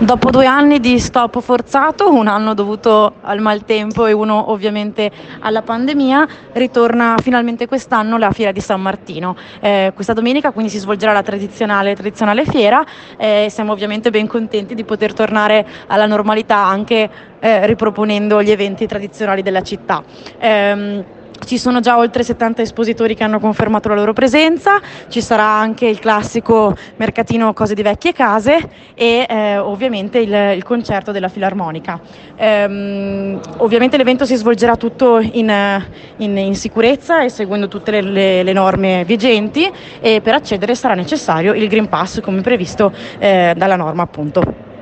Dopo 2 anni di stop forzato, un anno dovuto al maltempo e uno ovviamente alla pandemia, ritorna finalmente quest'anno la Fiera di San Martino. Questa domenica quindi si svolgerà la tradizionale fiera. Siamo ovviamente ben contenti di poter tornare alla normalità anche riproponendo gli eventi tradizionali della città. Ci sono già oltre 70 espositori che hanno confermato la loro presenza, ci sarà anche il classico mercatino Cose di Vecchie Case e ovviamente il concerto della Filarmonica. Ovviamente l'evento si svolgerà tutto in sicurezza e seguendo tutte le norme vigenti, e per accedere sarà necessario il Green Pass come previsto dalla norma, appunto.